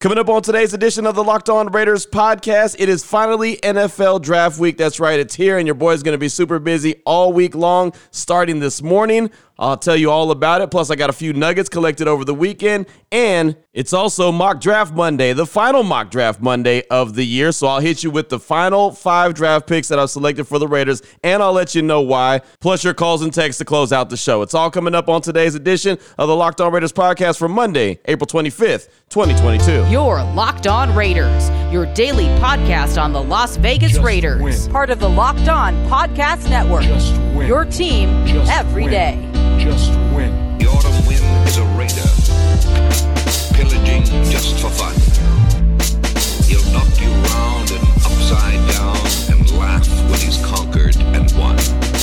Coming up on today's edition of the Locked On Raiders podcast, it is finally NFL Draft Week. That's right, it's here, and your boy's going to be super busy all week long, starting this morning. I'll tell you all about it. Plus, I got a few nuggets collected over the weekend. And it's also Mock Draft Monday, the final Mock Draft Monday of the year. So I'll hit you with the final 5 draft picks that I've selected for the Raiders, and I'll let you know why. Plus, your calls and texts to close out the show. It's all coming up on today's edition of the Locked On Raiders podcast for Monday, April 25th, 2022. You're Locked On Raiders, your daily podcast on the Las Vegas Raiders. Win. Part of the Locked On Podcast Network. Just win. Your team Just every win. day. Just win. The autumn wind is a raider, pillaging just for fun. He'll knock you round and upside down and laugh when he's conquered and won.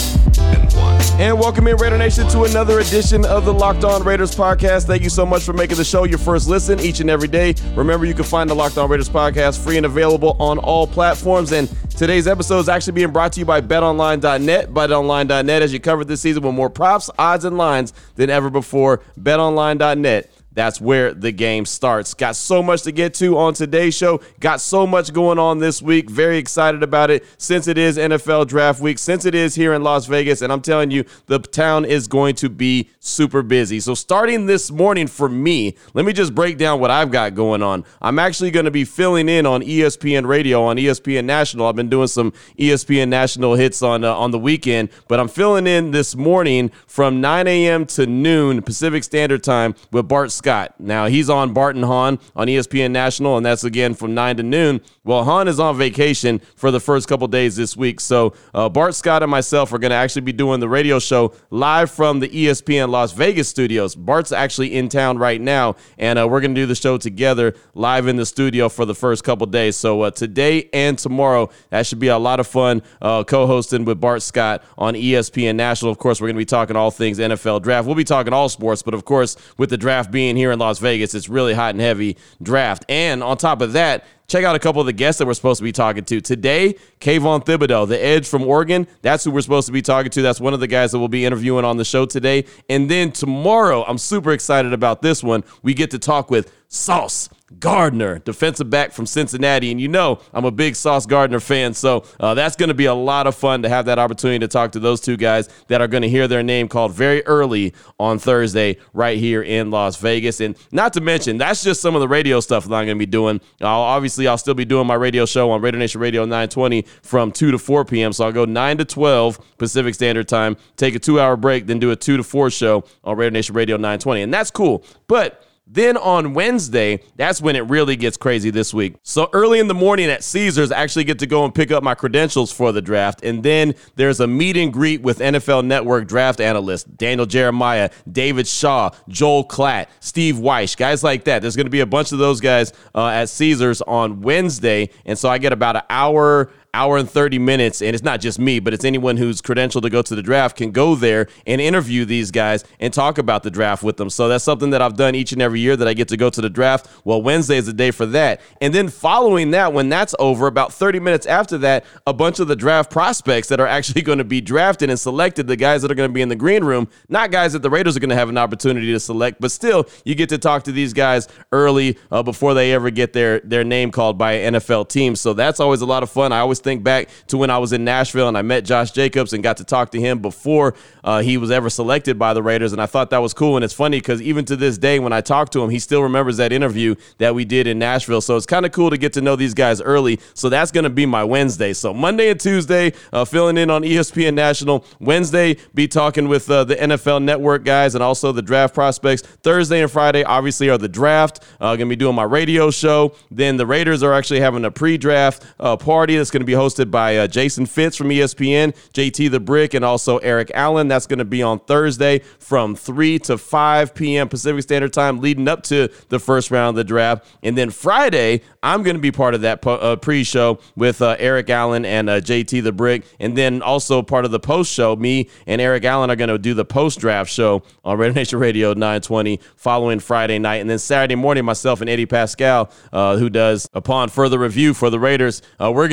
And welcome in, Raider Nation, to another edition of the Locked On Raiders podcast. Thank you so much for making the show your first listen each and every day. Remember, you can find the Locked On Raiders podcast free and available on all platforms. And today's episode is actually being brought to you by BetOnline.net. BetOnline.net, as you covered this season with more props, odds, and lines than ever before. BetOnline.net. That's where the game starts. Got so much to get to on today's show. Got so much going on this week. Very excited about it since it is NFL Draft Week, since it is here in Las Vegas. And I'm telling you, the town is going to be super busy. So starting this morning for me, let me just break down what I've got going on. I'm actually going to be filling in on ESPN Radio, on ESPN National. I've been doing some ESPN National hits on the weekend, but I'm filling in this morning from 9 a.m. to noon Pacific Standard Time with Bart Scott. Now, he's on Bart and Hahn on ESPN National, and that's again from 9 to noon. Well, Hahn is on vacation for the first couple days this week, so Bart Scott and myself are going to actually be doing the radio show live from the ESPN Las Vegas studios. Bart's actually in town right now, and we're going to do the show together live in the studio for the first couple days. So today and tomorrow, that should be a lot of fun co-hosting with Bart Scott on ESPN National. Of course, we're going to be talking all things NFL draft. We'll be talking all sports, but of course, with the draft being here in Las Vegas, it's really hot and heavy draft. And on top of that, check out a couple of the guests that we're supposed to be talking to. Today, Kayvon Thibodeaux, the edge from Oregon. That's who we're supposed to be talking to. That's one of the guys that we'll be interviewing on the show today. And then tomorrow, I'm super excited about this one. We get to talk with Sauce Gardner, defensive back from Cincinnati. And you know I'm a big Sauce Gardner fan, so that's going to be a lot of fun to have that opportunity to talk to those two guys that are going to hear their name called very early on Thursday right here in Las Vegas. And not to mention, that's just some of the radio stuff that I'm going to be doing. I'll still be doing my radio show on Raider Nation Radio 920 from 2 to 4 p.m., so I'll go 9 to 12 Pacific Standard Time, take a 2-hour break, then do a 2 to 4 show on Raider Nation Radio 920, and that's cool. But then on Wednesday, that's when it really gets crazy this week. So early in the morning at Caesars, I actually get to go and pick up my credentials for the draft. And then there's a meet and greet with NFL Network draft analysts, Daniel Jeremiah, David Shaw, Joel Klatt, Steve Weish, guys like that. There's going to be a bunch of those guys at Caesars on Wednesday. And so I get about an hour and 30 minutes, and it's not just me, but it's anyone who's credentialed to go to the draft can go there and interview these guys and talk about the draft with them. So that's something that I've done each and every year that I get to go to the draft. Well, Wednesday is the day for that. And then following that, when that's over, about 30 minutes after that, a bunch of the draft prospects that are actually going to be drafted and selected, the guys that are going to be in the green room, not guys that the Raiders are going to have an opportunity to select, but still, you get to talk to these guys early before they ever get their name called by an NFL team. So that's always a lot of fun. I always think back to when I was in Nashville and I met Josh Jacobs and got to talk to him before he was ever selected by the Raiders, and I thought that was cool. And it's funny because even to this day, when I talk to him, he still remembers that interview that we did in Nashville. So it's kind of cool to get to know these guys early. So that's going to be my Wednesday. So Monday and Tuesday, filling in on ESPN National. Wednesday, be talking with the NFL Network guys and also the draft prospects. Thursday and Friday, obviously, are the draft. Going to be doing my radio show. Then the Raiders are actually having a pre-draft party that's going to be hosted by Jason Fitz from ESPN, JT the Brick, and also Eric Allen. That's going to be on Thursday from 3 to 5 p.m. Pacific Standard Time leading up to the first round of the draft. And then Friday, I'm going to be part of that pre-show with Eric Allen and JT the Brick. And then also part of the post-show, me and Eric Allen are going to do the post-draft show on Raider Nation Radio 920 following Friday night. And then Saturday morning, myself and Eddie Pascal, who does Upon Further Review for the Raiders, we're going to do a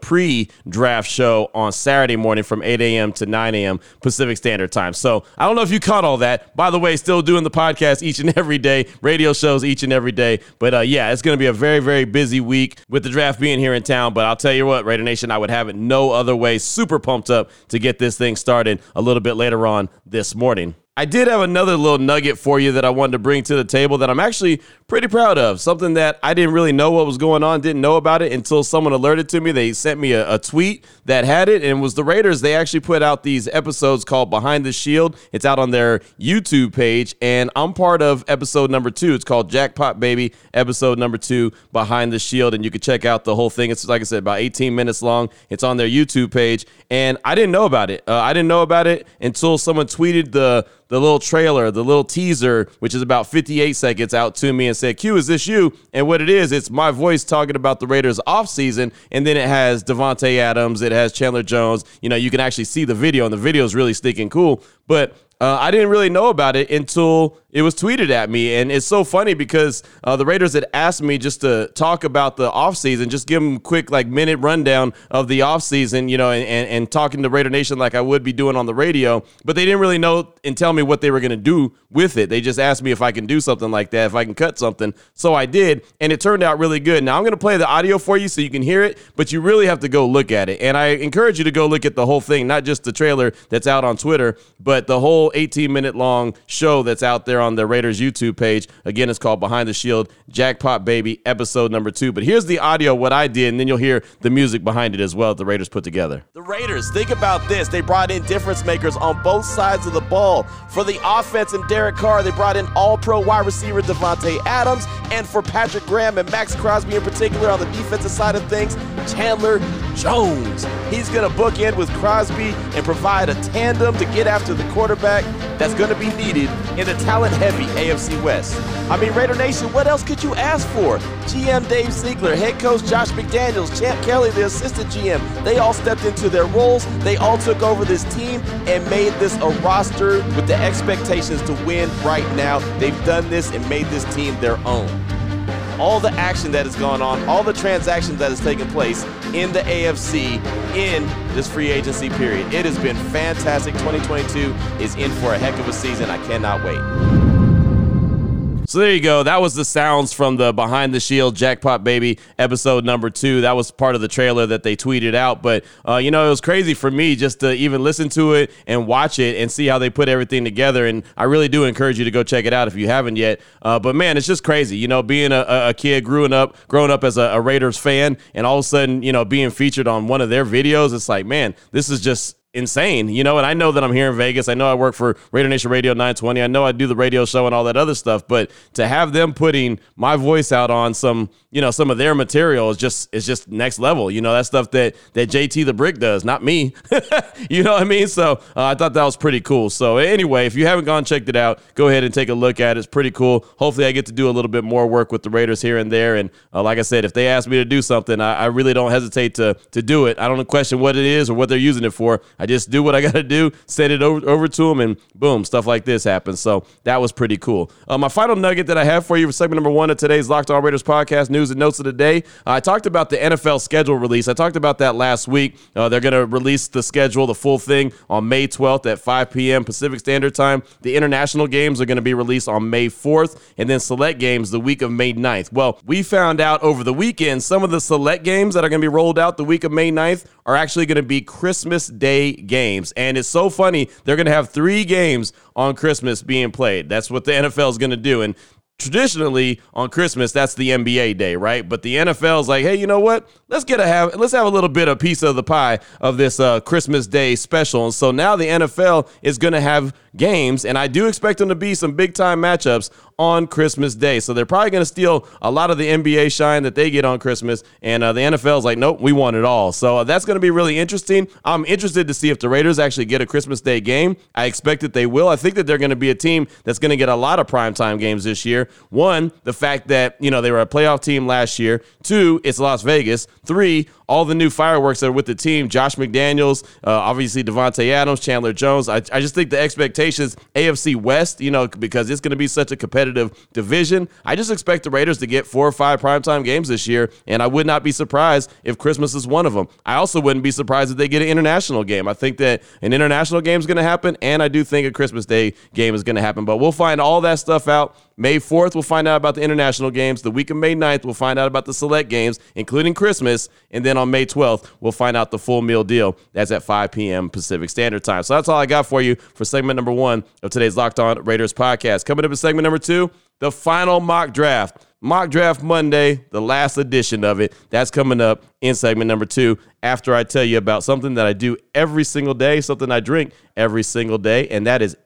pre-draft show on Saturday morning from 8 a.m. to 9 a.m. Pacific Standard Time. So I don't know if you caught all that. By the way, still doing the podcast each and every day, radio shows each and every day. But yeah, it's going to be a very, very busy week with the draft being here in town. But I'll tell you what, Raider Nation, I would have it no other way. Super pumped up to get this thing started a little bit later on this morning. I did have another little nugget for you that I wanted to bring to the table that I'm actually pretty proud of. Something that I didn't really know what was going on, didn't know about it until someone alerted to me. They sent me a tweet that had it, and it was the Raiders. They actually put out these episodes called Behind the Shield. It's out on their YouTube page, and I'm part of episode number 2. It's called Jackpot Baby, episode number 2, Behind the Shield, and you can check out the whole thing. It's, like I said, about 18 minutes long. It's on their YouTube page, and I didn't know about it. I didn't know about it until someone tweeted the little trailer, the little teaser, which is about 58 seconds, out to me and said, Q, is this you? And what it is, it's my voice talking about the Raiders offseason, and then it has Davante Adams, it has Chandler Jones. You know, you can actually see the video, and the video is really stinking cool. But I didn't really know about it until it was tweeted at me. And it's so funny because the Raiders had asked me just to talk about the offseason, just give them a quick minute rundown of the offseason, you know, and talking to Raider Nation like I would be doing on the radio. But they didn't really know and tell me what they were going to do with it. They just asked me if I can do something like that, if I can cut something. So I did, and it turned out really good. Now I'm going to play the audio for you so you can hear it, but you really have to go look at it. And I encourage you to go look at the whole thing, not just the trailer that's out on Twitter, but the whole 18-minute long show that's out there on the Raiders YouTube page. Again, it's called Behind the Shield, Jackpot Baby, episode number 2. But here's the audio, what I did, and then you'll hear the music behind it as well that the Raiders put together. The Raiders, think about this. They brought in difference makers on both sides of the ball. For the offense and Derek Carr, they brought in all-pro wide receiver Davante Adams, and for Patrick Graham and Max Crosby in particular on the defensive side of things, Chandler Jones. He's going to bookend with Crosby and provide a tandem to get after the quarterback that's going to be needed in the talent-heavy AFC West. I mean, Raider Nation, what else could you ask for? GM Dave Ziegler, head coach Josh McDaniels, Champ Kelly, the assistant GM, they all stepped into their roles. They all took over this team and made this a roster with the expectations to win right now. They've done this and made this team their own. All the action that has gone on, all the transactions that has taken place in the AFC in this free agency period. It has been fantastic. 2022 is in for a heck of a season. I cannot wait. So there you go. That was the sounds from the Behind the Shield Jackpot Baby episode number 2. That was part of the trailer that they tweeted out. But, you know, it was crazy for me just to even listen to it and watch it and see how they put everything together. And I really do encourage you to go check it out if you haven't yet. But, man, it's just crazy. You know, being a kid growing up as a Raiders fan and all of a sudden, you know, being featured on one of their videos, it's like, man, this is just insane, you know, and I know that I'm here in Vegas. I know I work for Raider Nation Radio 920. I know I do the radio show and all that other stuff, but to have them putting my voice out on some of their material is just next level. You know, that stuff that JT the Brick does, not me. You know what I mean? So I thought that was pretty cool. So anyway, if you haven't gone and checked it out, go ahead and take a look at it. It's pretty cool. Hopefully I get to do a little bit more work with the Raiders here and there. And like I said, if they ask me to do something, I really don't hesitate to do it. I don't question what it is or what they're using it for. I just do what I got to do, send it over to them, and boom, stuff like this happens. So that was pretty cool. My final nugget that I have for you for segment number 1 of today's Locked On Raiders podcast, news and notes of the day. I talked about the NFL schedule release. I talked about that last week. They're going to release the schedule, the full thing, on May 12th at 5 p.m. Pacific Standard Time. The international games are going to be released on May 4th, and then select games the week of May 9th. Well, we found out over the weekend some of the select games that are going to be rolled out the week of May 9th are actually going to be Christmas Day games. And it's so funny. They're going to have 3 games on Christmas being played. That's what the NFL is going to do. And traditionally on Christmas, that's the NBA day, right? But the NFL is like, hey, you know what? Let's have a little bit of piece of the pie of this Christmas Day special. And so now the NFL is going to have games, and I do expect them to be some big-time matchups on Christmas Day. So they're probably going to steal a lot of the NBA shine that they get on Christmas, and the NFL is like, nope, we want it all. So that's going to be really interesting. I'm interested to see if the Raiders actually get a Christmas Day game. I expect that they will. I think that they're going to be a team that's going to get a lot of primetime games this year. 1, the fact that, you know, they were a playoff team last year. 2, it's Las Vegas. 3, all the new fireworks that are with the team. Josh McDaniels, obviously Davante Adams, Chandler Jones. I just think the expectation expectations, AFC West, because it's going to be such a competitive division. I just expect the Raiders to get 4 or 5 primetime games this year, and I would not be surprised if Christmas is one of them. I also wouldn't be surprised if they get an international game. I think that an international game is going to happen, and I do think a Christmas Day game is going to happen. But we'll find all that stuff out. May 4th, we'll find out about the international games. The week of May 9th, we'll find out about the select games, including Christmas. And then on May 12th, we'll find out the full meal deal. That's at 5 p.m. Pacific Standard Time. So that's all I got for you for segment number 1 of today's Locked On Raiders podcast. Coming up in segment number 2, the final mock draft. Mock Draft Monday, the last edition of it. That's coming up in segment number 2 after I tell you about something that I do every single day, something I drink every single day, and that is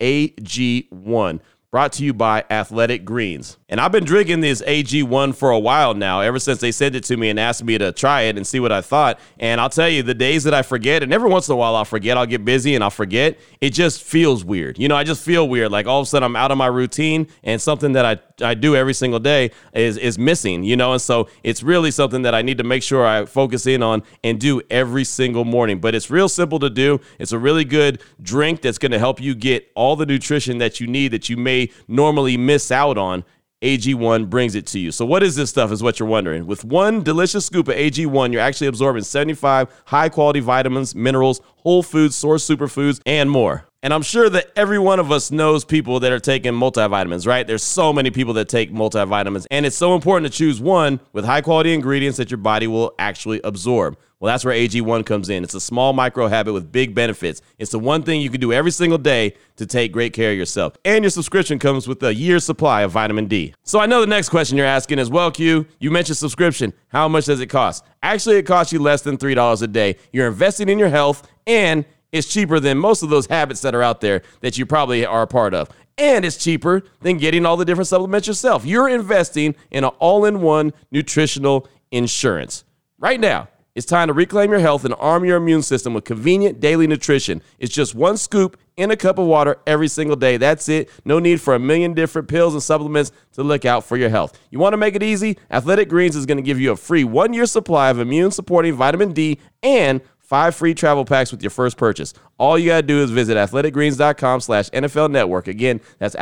AG1. Brought to you by Athletic Greens. And I've been drinking this AG1 for a while now, ever since they sent it to me and asked me to try it and see what I thought. And I'll tell you, the days that I forget, and every once in a while I'll forget, I'll get busy and I'll forget, it just feels weird. I just feel weird. Like all of a sudden I'm out of my routine and something that I do every single day is missing, and so it's really something that I need to make sure I focus in on and do every single morning. But it's real simple to do. It's a really good drink that's going to help you get all the nutrition that you need that you may normally miss out on. AG1 brings it to you. So what is this stuff is what you're wondering. With one delicious scoop of AG1, you're actually absorbing 75 high-quality vitamins, minerals, whole foods, source superfoods, and more. And I'm sure that every one of us knows people that are taking multivitamins, right? There's so many people that take multivitamins, and it's so important to choose one with high-quality ingredients that your body will actually absorb. Well, that's where AG1 comes in. It's a small micro habit with big benefits. It's the one thing you can do every single day to take great care of yourself. And your subscription comes with a year's supply of vitamin D. So I know the next question you're asking is, well, Q, you mentioned subscription. How much does it cost? Actually, it costs you less than $3 a day. You're investing in your health, and it's cheaper than most of those habits that are out there that you probably are a part of. And it's cheaper than getting all the different supplements yourself. You're investing in an all-in-one nutritional insurance. Right now, it's time to reclaim your health and arm your immune system with convenient daily nutrition. It's just one scoop in a cup of water every single day. That's it. No need for a million different pills and supplements to look out for your health. You want to make it easy? Athletic Greens is going to give you a free 1-year supply of immune-supporting vitamin D and 5 free travel packs with your first purchase. All you got to do is visit athleticgreens.com/NFL Network. Again, that's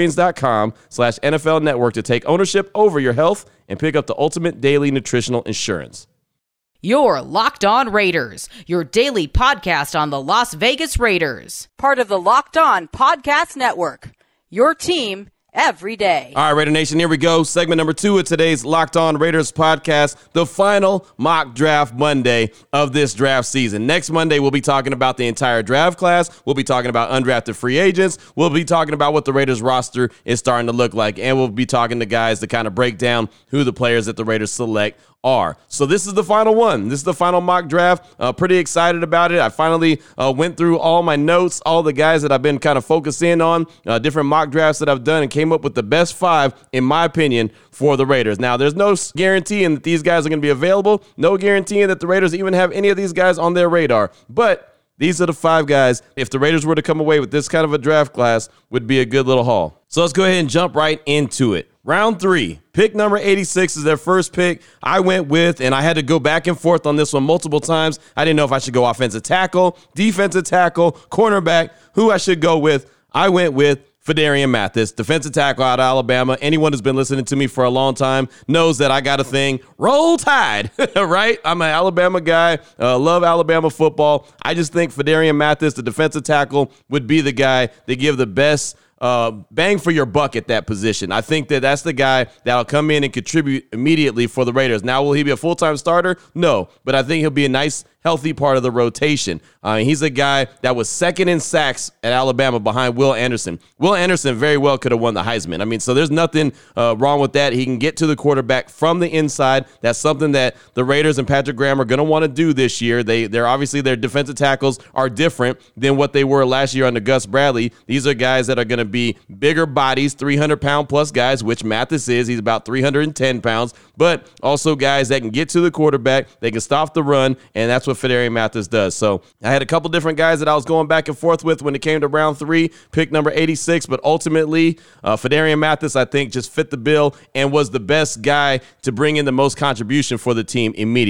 athleticgreens.com/NFL Network to take ownership over your health and pick up the ultimate daily nutritional insurance. You're Locked On Raiders, your daily podcast on the Las Vegas Raiders. Part of the Locked On Podcast Network, your team every day. All right, Raider Nation, here we go. Segment number 2 of today's Locked On Raiders podcast, the final mock draft Monday of this draft season. Next Monday, we'll be talking about the entire draft class. We'll be talking about undrafted free agents. We'll be talking about what the Raiders roster is starting to look like. And we'll be talking to guys to kind of break down who the players that the Raiders select are. So this is the final one. This is the final mock draft. Pretty excited about it. I finally went through all my notes, all the guys that I've been kind of focused in on, different mock drafts that I've done, and came up with the best 5, in my opinion, for the Raiders. Now, there's no guaranteeing that these guys are going to be available. No guaranteeing that the Raiders even have any of these guys on their radar. But these are the 5 guys, if the Raiders were to come away with this kind of a draft class, would be a good little haul. So let's go ahead and jump right into it. Round 3, pick number 86 is their first pick. I went with, and I had to go back and forth on this one multiple times. I didn't know if I should go offensive tackle, defensive tackle, cornerback, who I should go with. I went with Phidarian Mathis, defensive tackle out of Alabama. Anyone who's been listening to me for a long time knows that I got a thing. Roll Tide, right? I'm an Alabama guy, love Alabama football. I just think Phidarian Mathis, the defensive tackle, would be the guy that give the best bang for your buck at that position. I think that that's the guy that'll come in and contribute immediately for the Raiders. Now, will he be a full-time starter? No, but I think he'll be a nice, healthy part of the rotation. He's a guy that was second in sacks at Alabama behind Will Anderson. Will Anderson very well could have won the Heisman. I mean, so there's nothing wrong with that. He can get to the quarterback from the inside. That's something that the Raiders and Patrick Graham are going to want to do this year. They're obviously, their defensive tackles are different than what they were last year under Gus Bradley. These are guys that are going to be bigger bodies, 300-pound plus guys, which Mathis is. He's about 310 pounds, but also guys that can get to the quarterback. They can stop the run, and that's what Phidarian Mathis does. So I had a couple different guys that I was going back and forth with when it came to round 3, pick number 86, but ultimately Phidarian Mathis, I think, just fit the bill and was the best guy to bring in the most contribution for the team immediately.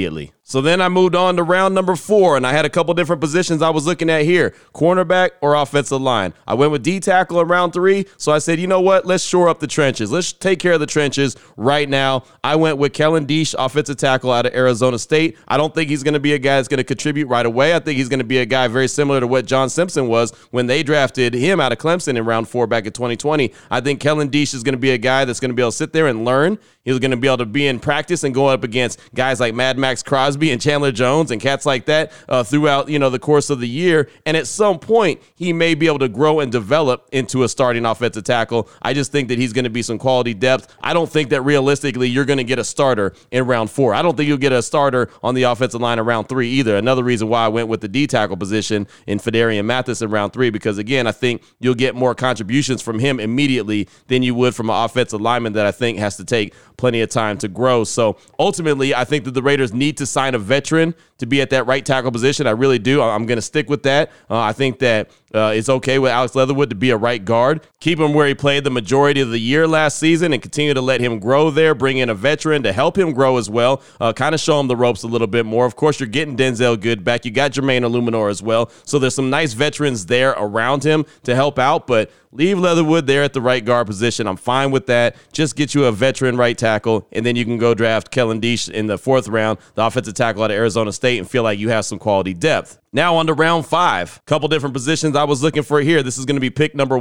So then I moved on to round number 4, and I had a couple different positions I was looking at here, cornerback or offensive line. I went with D tackle in round 3, so I said, you know what, let's shore up the trenches. Let's take care of the trenches right now. I went with Kellen Diesch, offensive tackle out of Arizona State. I don't think he's going to be a guy that's going to contribute right away. I think he's going to be a guy very similar to what John Simpson was when they drafted him out of Clemson in round 4 back in 2020. I think Kellen Diesch is going to be a guy that's going to be able to sit there and learn. He's going to be able to be in practice and go up against guys like Mad Max Crosby and Chandler Jones and cats like that throughout, the course of the year. And at some point, he may be able to grow and develop into a starting offensive tackle. I just think that he's going to be some quality depth. I don't think that realistically you're going to get a starter in round 4. I don't think you'll get a starter on the offensive line in round 3 either. Another reason why I went with the D tackle position in Fedarian Mathis in round 3, because again, I think you'll get more contributions from him immediately than you would from an offensive lineman that I think has to take plenty of time to grow. So ultimately, I think that the Raiders need to sign a veteran to be at that right tackle position. I really do. I'm going to stick with that. I think that it's okay with Alex Leatherwood to be a right guard. Keep him where he played the majority of the year last season and continue to let him grow there. Bring in a veteran to help him grow as well. Kind of show him the ropes a little bit more. Of course, you're getting Denzel Good back. You got Jermaine Illuminor as well. So there's some nice veterans there around him to help out, but leave Leatherwood there at the right guard position. I'm fine with that. Just get you a veteran right tackle, and then you can go draft Kellen Diesch in the 4th round, the offensive tackle out of Arizona State, and feel like you have some quality depth. Now on to round 5. Couple different positions I was looking for here. This is going to be pick number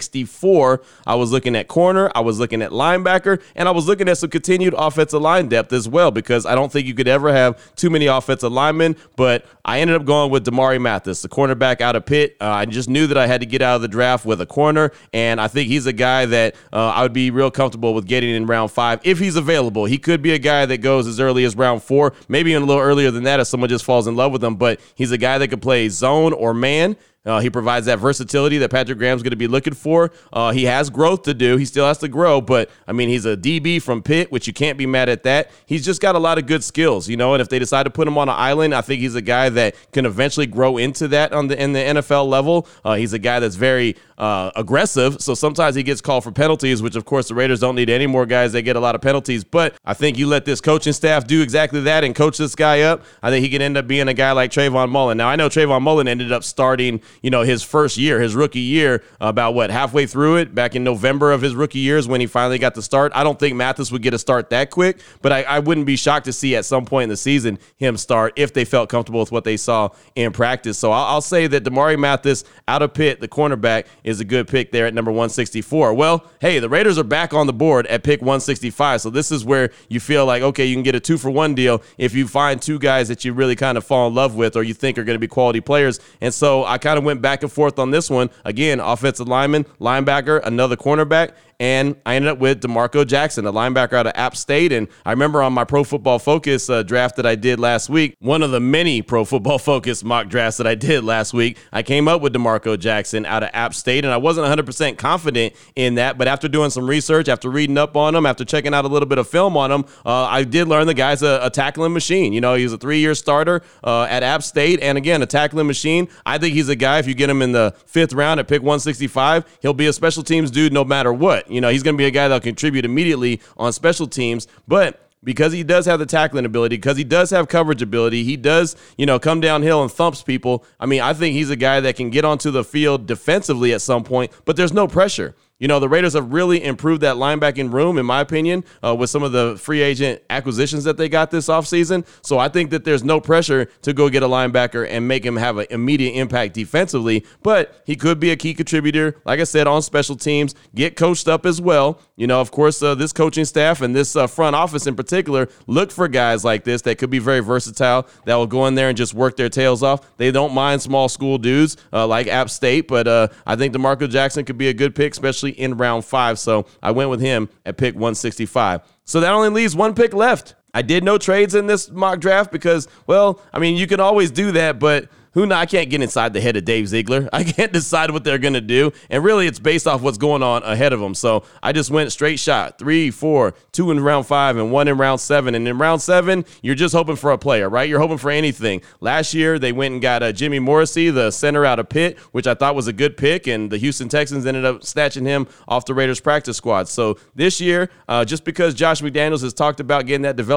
164. I was looking at corner, I was looking at linebacker, and I was looking at some continued offensive line depth as well, because I don't think you could ever have too many offensive linemen, but I ended up going with Damari Mathis, the cornerback out of Pitt. I just knew that I had to get out of the draft with a corner, and I think he's a guy that I would be real comfortable with getting in round 5 if he's available. He could be a guy that goes as early as round 4, maybe even a little earlier than that if someone just falls in love with him, but he's a guy that could play zone or man. He provides that versatility that Patrick Graham's going to be looking for. He has growth to do. He still has to grow, but, I mean, he's a DB from Pitt, which you can't be mad at that. He's just got a lot of good skills, and if they decide to put him on an island, I think he's a guy that can eventually grow into that in the NFL level. He's a guy that's very aggressive, so sometimes he gets called for penalties, which, of course, the Raiders don't need any more guys that get a lot of penalties, but I think you let this coaching staff do exactly that and coach this guy up. I think he can end up being a guy like Trayvon Mullen. Now, I know Trayvon Mullen ended up starting his first year, his rookie year, about halfway through it, back in November of his rookie years when he finally got the start. I don't think Mathis would get a start that quick, but I wouldn't be shocked to see at some point in the season him start if they felt comfortable with what they saw in practice. So I'll say that Damari Mathis out of Pitt, the cornerback, is a good pick there at number 164. Well, hey, the Raiders are back on the board at pick 165, so this is where you feel like, okay, you can get a 2-for-1 deal if you find 2 guys that you really kind of fall in love with or you think are going to be quality players. And so I kind of went back and forth on this one. Again, offensive lineman, linebacker, another cornerback, and I ended up with DeMarco Jackson, a linebacker out of App State. And I remember on my Pro Football Focus draft that I did last week, one of the many Pro Football Focus mock drafts that I did last week, I came up with DeMarco Jackson out of App State, and I wasn't 100% confident in that, but after doing some research, after reading up on him, after checking out a little bit of film on him, I did learn the guy's a tackling machine. He's a 3-year starter at App State, and again, a tackling machine. I think he's a guy, if you get him in the 5th round at pick 165, he'll be a special teams dude no matter what. He's going to be a guy that'll contribute immediately on special teams, but because he does have the tackling ability, because he does have coverage ability, he does, come downhill and thumps people. I mean, I think he's a guy that can get onto the field defensively at some point, but there's no pressure. The Raiders have really improved that linebacking room, in my opinion, with some of the free agent acquisitions that they got this offseason. So I think that there's no pressure to go get a linebacker and make him have an immediate impact defensively. But he could be a key contributor, like I said, on special teams, get coached up as well. Of course, this coaching staff and this front office in particular look for guys like this that could be very versatile, that will go in there and just work their tails off. They don't mind small school dudes like App State, but I think DeMarco Jackson could be a good pick, especially in round 5, so I went with him at pick 165. So that only leaves 1 pick left. I did no trades in this mock draft because, well, I mean, you can always do that, but I can't get inside the head of Dave Ziegler. I can't decide what they're going to do. And really, it's based off what's going on ahead of them. So I just went straight shot. 3, 4, 2 in round 5, and 1 in round 7. And in round 7, you're just hoping for a player, right? You're hoping for anything. Last year, they went and got Jimmy Morrissey, the center out of Pitt, which I thought was a good pick. And the Houston Texans ended up snatching him off the Raiders practice squad. So this year, just because Josh McDaniels has talked about getting that development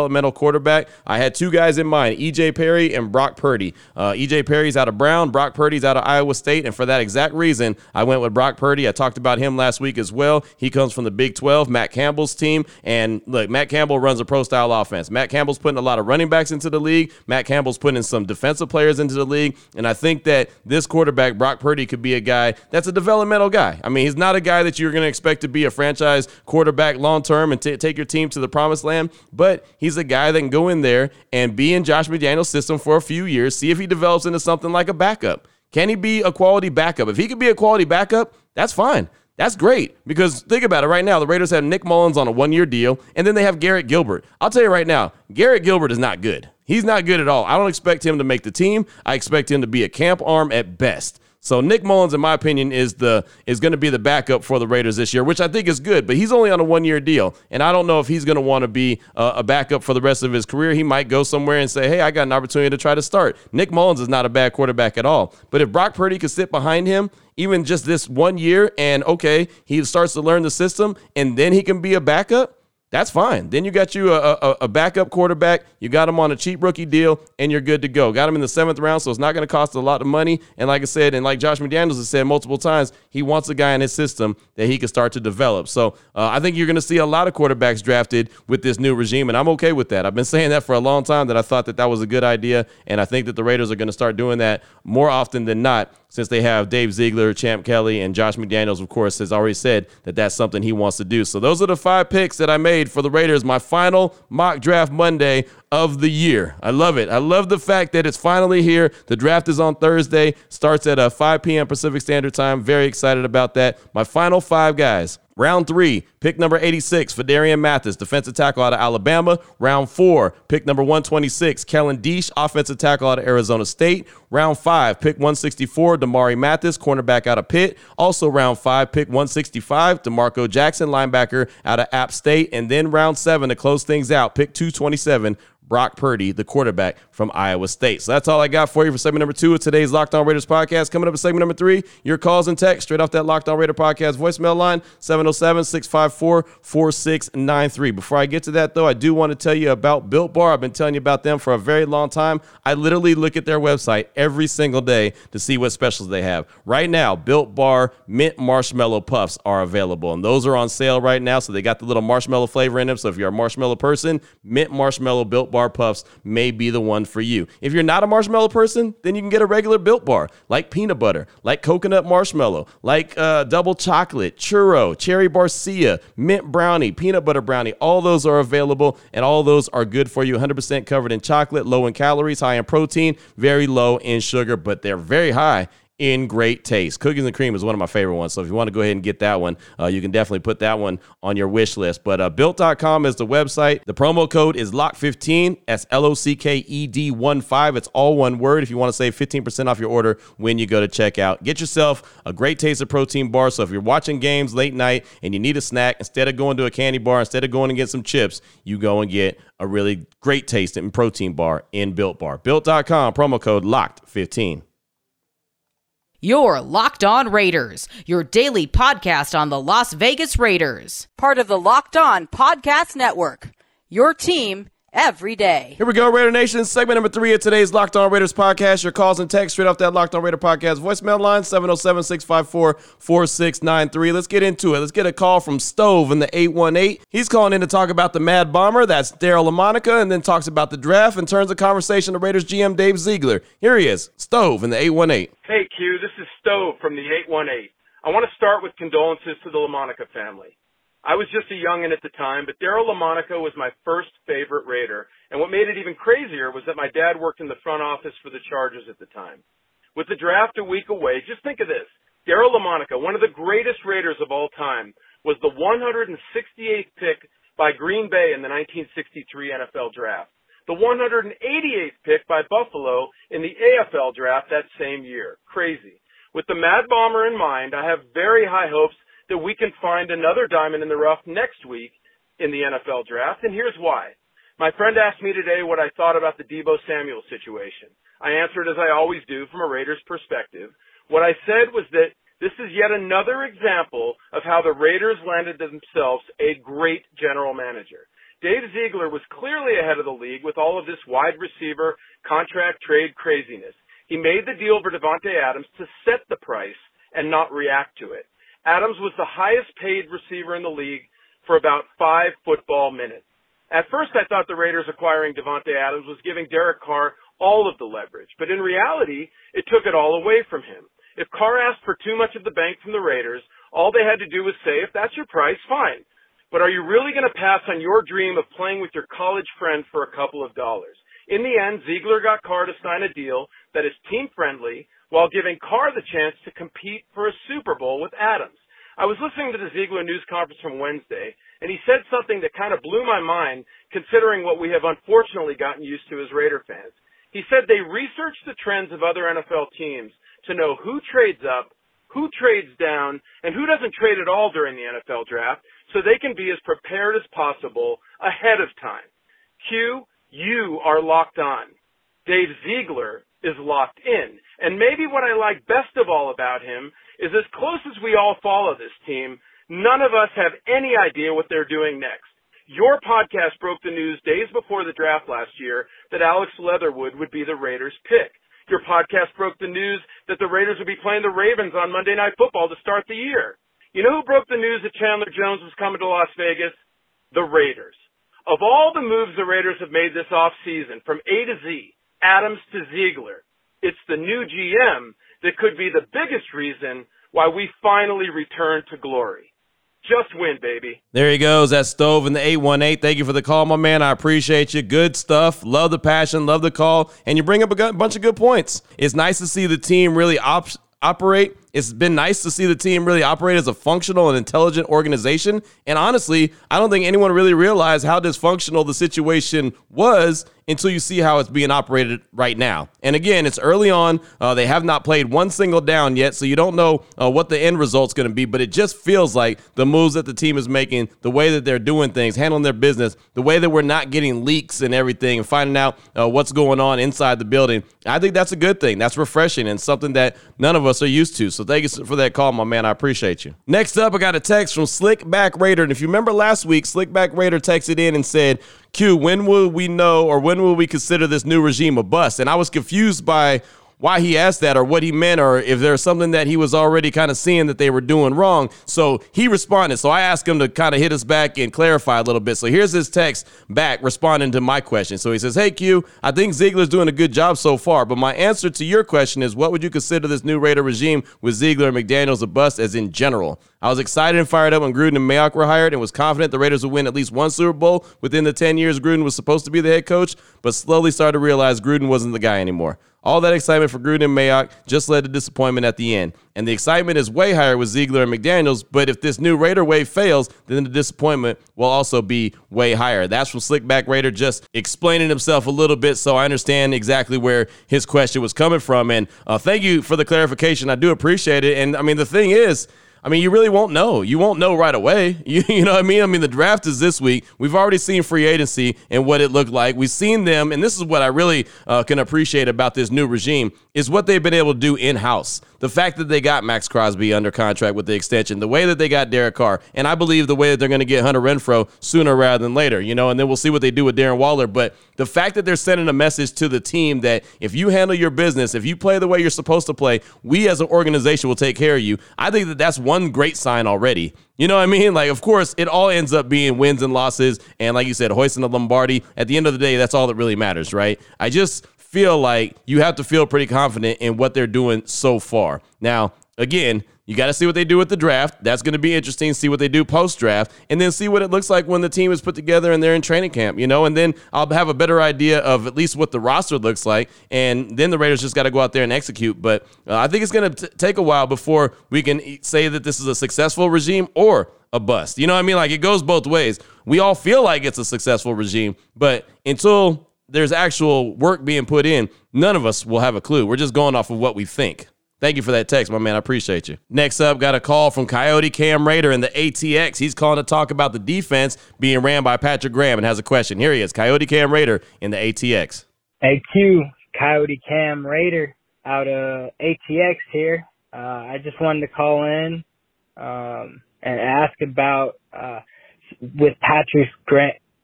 developmental quarterback. I had two guys in mind, E.J. Perry and Brock Purdy. E.J. Perry's out of Brown, Brock Purdy's out of Iowa State, and for that exact reason, I went with Brock Purdy. I talked about him last week as well. He comes from the Big 12, Matt Campbell's team, and look, Matt Campbell runs a pro-style offense. Matt Campbell's putting a lot of running backs into the league. Matt Campbell's putting some defensive players into the league, and I think that this quarterback, Brock Purdy, could be a guy that's a developmental guy. I mean, he's not a guy that you're going to expect to be a franchise quarterback long-term and take your team to the promised land, but he's a guy that can go in there and be in Josh McDaniels' system for a few years, see if he develops into something like a backup. Can he be a quality backup? If he could be a quality backup, that's fine. That's great, because think about it right now. The Raiders have Nick Mullins on a one-year deal, and then they have Garrett Gilbert. I'll tell you right now, Garrett Gilbert is not good. He's not good at all. I don't expect him to make the team. I expect him to be a camp arm at best. So Nick Mullins, in my opinion, is going to be the backup for the Raiders this year, which I think is good. But he's only on a one-year deal, and I don't know if he's going to want to be a backup for the rest of his career. He might go somewhere and say, hey, I got an opportunity to try to start. Nick Mullins is not a bad quarterback at all. But if Brock Purdy could sit behind him, even just this 1 year, and okay, he starts to learn the system, and then he can be a backup, that's fine. Then you got you a backup quarterback. You got him on a cheap rookie deal, and you're good to go. Got him in the 7th round, so it's not going to cost a lot of money. And like I said, and like Josh McDaniels has said multiple times, he wants a guy in his system that he can start to develop. So I think you're going to see a lot of quarterbacks drafted with this new regime, and I'm okay with that. I've been saying that for a long time, that I thought that was a good idea, and I think that the Raiders are going to start doing that more often than not, since they have Dave Ziegler, Champ Kelly, and Josh McDaniels, of course, has already said that that's something he wants to do. So those are the 5 picks that I made for the Raiders, my final mock draft Monday of the year. I love it. I love the fact that it's finally here. The draft is on Thursday, starts at 5 p.m. Pacific Standard Time. Very excited about that. My final 5 guys. Round 3, pick number 86, Phidarian Mathis, defensive tackle out of Alabama. Round 4, pick number 126, Kellen Diesch, offensive tackle out of Arizona State. Round 5, pick 164, Damari Mathis, cornerback out of Pitt. Also round 5, pick 165, DeMarco Jackson, linebacker out of App State. And then round 7, to close things out, pick 227, Brock Purdy, the quarterback from Iowa State. So that's all I got for you for segment number 2 of today's Locked On Raiders podcast. Coming up in segment number 3, your calls and texts straight off that Locked On Raider podcast voicemail line, 707-654-4693. Before I get to that, though, I do want to tell you about Built Bar. I've been telling you about them for a very long time. I literally look at their website every single day to see what specials they have. Right now, Built Bar Mint Marshmallow Puffs are available, and those are on sale right now, so they got the little marshmallow flavor in them. So if you're a marshmallow person, Mint Marshmallow Built Bar Puffs may be the one for you. If you're not a marshmallow person, then you can get a regular Built Bar, like peanut butter, like coconut marshmallow, like double chocolate, churro, cherry barcia, mint brownie, peanut butter brownie. All those are available, and all those are good for you. 100% covered in chocolate, low in calories, high in protein, very low in sugar, but they're very high in great taste. Cookies and cream is one of my favorite ones, so if you want to go ahead and get that one, you can definitely put that one on your wish list. But Built.com is the website. The promo code is LOCK15, that's LOCKED15. It's all one word if you want to save 15% off your order when you go to checkout. Get yourself a great taste of protein bar, so if you're watching games late night and you need a snack, instead of going to a candy bar, instead of going and get some chips, you go and get a really great taste and protein bar in Built Bar. Built.com, promo code LOCKED15. You're Locked On Raiders, your daily podcast on the Las Vegas Raiders. Part of the Locked On Podcast Network, your team every day. Here we go, Raider Nation. Segment number 3 of today's Locked On Raiders podcast. Your calls and texts straight off that Locked On Raider podcast voicemail line, 707-654-4693. Let's get into it. Let's get a call from Stove in the 818. He's calling in to talk about the Mad Bomber. That's Daryle Lamonica, and then talks about the draft and turns the conversation to Raiders GM Dave Ziegler. Here he is, Stove in the 818. Hey, Q, this is Stove from the 818. I want to start with condolences to the Lamonica family. I was just a youngin' at the time, but Daryle Lamonica was my first favorite Raider, and what made it even crazier was that my dad worked in the front office for the Chargers at the time. With the draft a week away, just think of this. Daryle Lamonica, one of the greatest Raiders of all time, was the 168th pick by Green Bay in the 1963 NFL draft, the 188th pick by Buffalo in the AFL draft that same year. Crazy. With the Mad Bomber in mind, I have very high hopes that we can find another diamond in the rough next week in the NFL draft, and here's why. My friend asked me today what I thought about the Deebo Samuel situation. I answered as I always do from a Raiders perspective. What I said was that this is yet another example of how the Raiders landed themselves a great general manager. Dave Ziegler was clearly ahead of the league with all of this wide receiver contract trade craziness. He made the deal for Davante Adams to set the price and not react to it. Adams was the highest paid receiver in the league for about 5 football minutes. At first, I thought the Raiders acquiring Davante Adams was giving Derek Carr all of the leverage, but in reality, it took it all away from him. If Carr asked for too much of the bank from the Raiders, all they had to do was say, if that's your price, fine. But are you really going to pass on your dream of playing with your college friend for a couple of dollars? In the end, Ziegler got Carr to sign a deal that is team-friendly while giving Carr the chance to compete for a Super Bowl with Adams. I was listening to the Ziegler news conference from Wednesday, and he said something that kind of blew my mind considering what we have unfortunately gotten used to as Raider fans. He said they researched the trends of other NFL teams to know who trades up, who trades down, and who doesn't trade at all during the NFL draft so they can be as prepared as possible ahead of time. Q, you are locked on. Dave Ziegler is locked in. And maybe what I like best of all about him is as close as we all follow this team, none of us have any idea what they're doing next. Your podcast broke the news days before the draft last year that Alex Leatherwood would be the Raiders' pick. Your podcast broke the news that the Raiders would be playing the Ravens on Monday Night Football to start the year. You know who broke the news that Chandler Jones was coming to Las Vegas? The Raiders. Of all the moves the Raiders have made this offseason, from A to Z, Adams to Ziegler, it's the new GM that could be the biggest reason why we finally return to glory. Just win, baby. There he goes. That's Stove in the 818. Thank you for the call, my man. I appreciate you. Good stuff. Love the passion. Love the call. And you bring up a bunch of good points. It's nice to see the team really operate. It's been nice to see the team really operate as a functional and intelligent organization. And honestly, I don't think anyone really realized how dysfunctional the situation was until you see how it's being operated right now. And again, it's early on. They have not played one single down yet, so you don't know what the end result's going to be. But it just feels like the moves that the team is making, the way that they're doing things, handling their business, the way that we're not getting leaks and everything and finding out what's going on inside the building, I think that's a good thing. That's refreshing and something that none of us are used to. So thank you for that call, my man. I appreciate you. Next up, I got a text from Slickback Raider. And if you remember last week, Slickback Raider texted in and said, Q, when will we know or when will we consider this new regime a bust? And I was confused by why he asked that or what he meant or if there's something that he was already kind of seeing that they were doing wrong. So he responded. So I asked him to kind of hit us back and clarify a little bit. So here's his text back responding to my question. So he says, hey, Q, I think Ziegler's doing a good job so far, but my answer to your question is what would you consider this new Raider regime with Ziegler and McDaniels a bust as in general? I was excited and fired up when Gruden and Mayock were hired and was confident the Raiders would win at least one Super Bowl within the 10 years Gruden was supposed to be the head coach, but slowly started to realize Gruden wasn't the guy anymore. All that excitement for Gruden and Mayock just led to disappointment at the end. And the excitement is way higher with Ziegler and McDaniels, but if this new Raider wave fails, then the disappointment will also be way higher. That's from Slickback Raider just explaining himself a little bit so I understand exactly where his question was coming from. And thank you for the clarification. I do appreciate it. And, I mean, the thing is, you really won't know. You won't know right away. You know what I mean? The draft is this week. We've already seen free agency and what it looked like. We've seen them, and this is what I really can appreciate about this new regime, is what they've been able to do in-house. The fact that they got Max Crosby under contract with the extension, the way that they got Derek Carr, and I believe the way that they're going to get Hunter Renfrow sooner rather than later, and then we'll see what they do with Darren Waller. But the fact that they're sending a message to the team that if you handle your business, if you play the way you're supposed to play, we as an organization will take care of you. I think that that's one great sign already. You know what I mean? Of course, it all ends up being wins and losses. And like you said, hoisting the Lombardi. At the end of the day, that's all that really matters, right? I just feel like you have to feel pretty confident in what they're doing so far. Now, again, you got to see what they do with the draft. That's going to be interesting. See what they do post-draft, and then see what it looks like when the team is put together and they're in training camp, And then I'll have a better idea of at least what the roster looks like, and then the Raiders just got to go out there and execute. But I think it's going to take a while before we can say that this is a successful regime or a bust. You know what I mean? It goes both ways. We all feel like it's a successful regime, but until there's actual work being put in, none of us will have a clue. We're just going off of what we think. Thank you for that text, my man. I appreciate you. Next up, got a call from Coyote Cam Raider in the ATX. He's calling to talk about the defense being ran by Patrick Graham and has a question. Here he is, Coyote Cam Raider in the ATX. Hey, Q, Coyote Cam Raider out of ATX here. I just wanted to call in and ask about with Patrick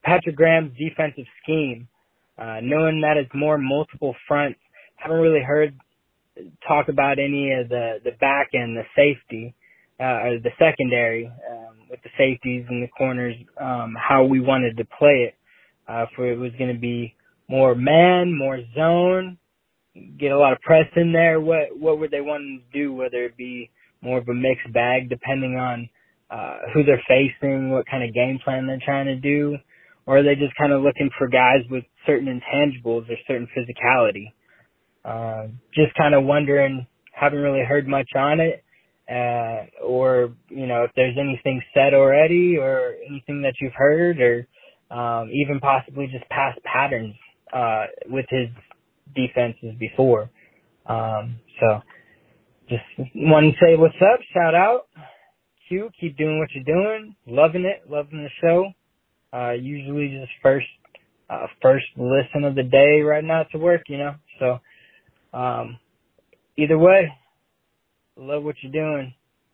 Patrick Graham's defensive scheme, knowing that it's more multiple fronts, haven't really heard talk about any of the back end, the safety, or the secondary, with the safeties and the corners, how we wanted to play it. If it was going to be more man, more zone, get a lot of press in there, what would they want to do, whether it be more of a mixed bag depending on who they're facing, what kind of game plan they're trying to do, or are they just kind of looking for guys with certain intangibles or certain physicality? Just kind of wondering, haven't really heard much on it, or, if there's anything said already or anything that you've heard, or even possibly just past patterns with his defenses before. So just want to say what's up, shout out. Q, keep doing what you're doing. Loving it, loving the show. Usually just first listen of the day right now to work, So either way, love what you're doing.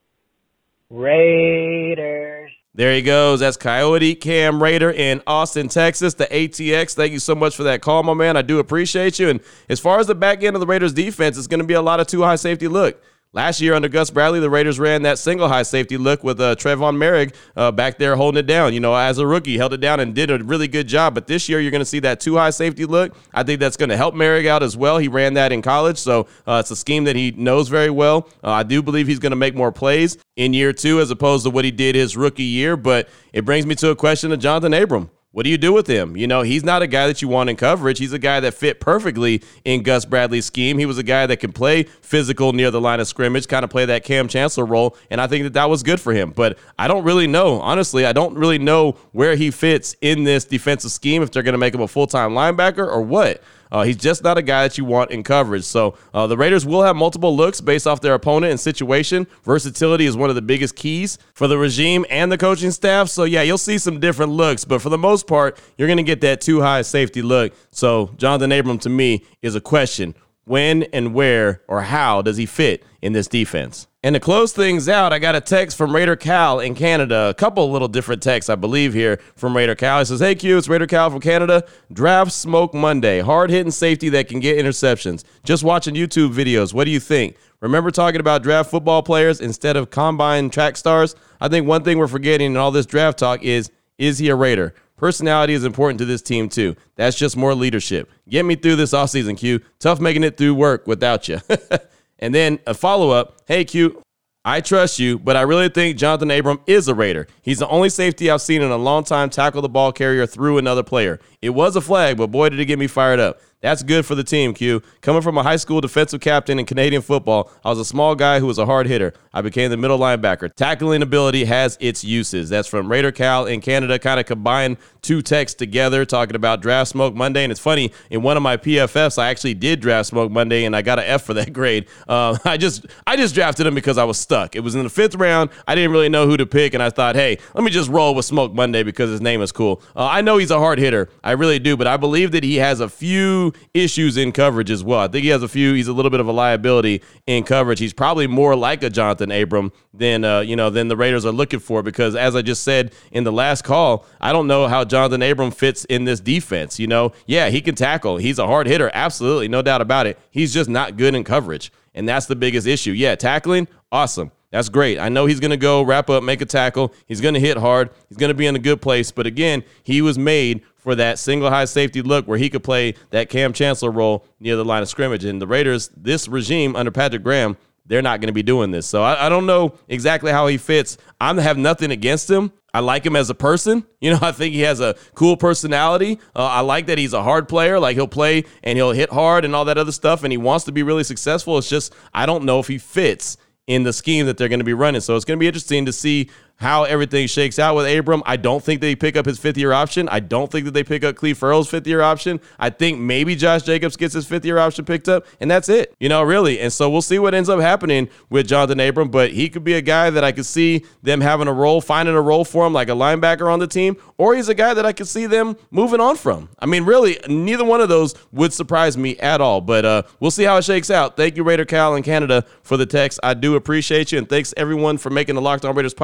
Raiders. There he goes. That's Coyote Cam Raider in Austin, Texas, the ATX. Thank you so much for that call, my man. I do appreciate you. And as far as the back end of the Raiders defense, it's going to be a lot of two high safety look. Last year under Gus Bradley, the Raiders ran that single high safety look with Trevon Merrick back there holding it down. As a rookie, held it down and did a really good job. But this year, you're going to see that two high safety look. I think that's going to help Merrick out as well. He ran that in college, so it's a scheme that he knows very well. I do believe he's going to make more plays in year two as opposed to what he did his rookie year. But it brings me to a question of Jonathan Abram. What do you do with him? He's not a guy that you want in coverage. He's a guy that fit perfectly in Gus Bradley's scheme. He was a guy that could play physical near the line of scrimmage, kind of play that Cam Chancellor role, and I think that was good for him. But I don't really know. Honestly, I don't really know where he fits in this defensive scheme, if they're going to make him a full-time linebacker or what. He's just not a guy that you want in coverage. So the Raiders will have multiple looks based off their opponent and situation. Versatility is one of the biggest keys for the regime and the coaching staff. So, yeah, you'll see some different looks. But for the most part, you're going to get that too high safety look. So Jonathan Abram, to me, is a question. When and where or how does he fit in this defense? And to close things out, I got a text from Raider Cal in Canada. A couple little different texts, I believe, here from Raider Cal. He says, "Hey, Q, it's Raider Cal from Canada. Draft Smoke Monday. Hard-hitting safety that can get interceptions. Just watching YouTube videos. What do you think? Remember talking about draft football players instead of combine track stars? I think one thing we're forgetting in all this draft talk is he a Raider? Personality is important to this team, too. That's just more leadership. Get me through this offseason, Q. Tough making it through work without you." And then a follow-up, "Hey, Q, I trust you, but I really think Jonathan Abram is a Raider. He's the only safety I've seen in a long time tackle the ball carrier through another player. It was a flag, but boy, did it get me fired up. That's good for the team, Q. Coming from a high school defensive captain in Canadian football, I was a small guy who was a hard hitter. I became the middle linebacker. Tackling ability has its uses." That's from Raider Cal in Canada. Kind of combined two texts together talking about Draft Smoke Monday. And it's funny, in one of my PFFs, I actually did Draft Smoke Monday, and I got an F for that grade. I just drafted him because I was stuck. It was in the 5th round. I didn't really know who to pick, and I thought, hey, let me just roll with Smoke Monday because his name is cool. I know he's a hard hitter. I really do, but I believe that he has a few issues in coverage as well. I think he has he's a little bit of a liability in coverage. He's probably more like a Jonathan Abram than the Raiders are looking for, because as I just said in the last call, I don't know how Jonathan Abram fits in this defense. Yeah, he can tackle. He's a hard hitter. Absolutely. No doubt about it. He's just not good in coverage. And that's the biggest issue. Yeah, tackling, awesome. That's great. I know he's going to go wrap up, make a tackle. He's going to hit hard. He's going to be in a good place. But again, he was made for that single high safety look where he could play that Cam Chancellor role near the line of scrimmage. And the Raiders, this regime under Patrick Graham, they're not going to be doing this. So I don't know exactly how he fits. I have nothing against him. I like him as a person. I think he has a cool personality. I like that he's a hard player. Like, he'll play and he'll hit hard and all that other stuff, and he wants to be really successful. It's just I don't know if he fits in the scheme that they're going to be running. So it's going to be interesting to see how everything shakes out with Abram. I don't think they pick up his 5th-year option. I don't think that they pick up Cleve Farrell's 5th-year option. I think maybe Josh Jacobs gets his 5th-year option picked up, and that's it, really. And so we'll see what ends up happening with Jonathan Abram, but he could be a guy that I could see them having a role, finding a role for him like a linebacker on the team, or he's a guy that I could see them moving on from. I mean, really, neither one of those would surprise me at all, but we'll see how it shakes out. Thank you, Raider Cal in Canada, for the text. I do appreciate you, and thanks, everyone, for making the Locked On Raiders podcast your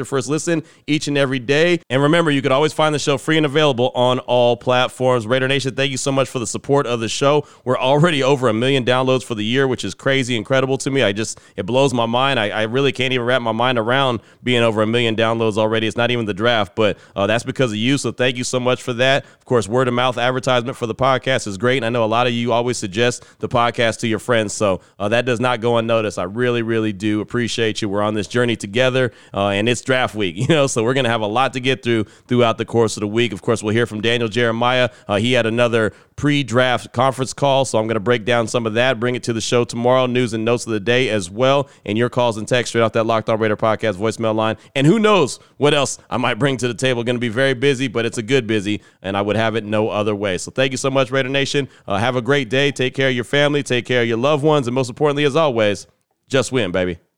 first listen each and every day. And remember, you could always find the show free and available on all platforms. Raider Nation, thank you so much for the support of the show. We're already over 1 million downloads for the year, which is crazy, incredible to me. It blows my mind. I really can't even wrap my mind around being over 1 million downloads already. It's not even the draft, but that's because of you. So thank you so much for that. Of course, word of mouth advertisement for the podcast is great. And I know a lot of you always suggest the podcast to your friends. So that does not go unnoticed. I really, really do appreciate you. We're on this journey together, and it's draft week, so we're going to have a lot to get throughout the course of the week. Of course, we'll hear from Daniel Jeremiah. He had another pre-draft conference call, so I'm going to break down some of that, bring it to the show tomorrow, news and notes of the day as well, and your calls and texts straight off that Locked On Raider podcast voicemail line. And who knows what else I might bring to the table. Going to be very busy, but it's a good busy, and I would have it no other way. So thank you so much, Raider Nation. Have a great day. Take care of your family, take care of your loved ones, and most importantly, as always, just win, baby.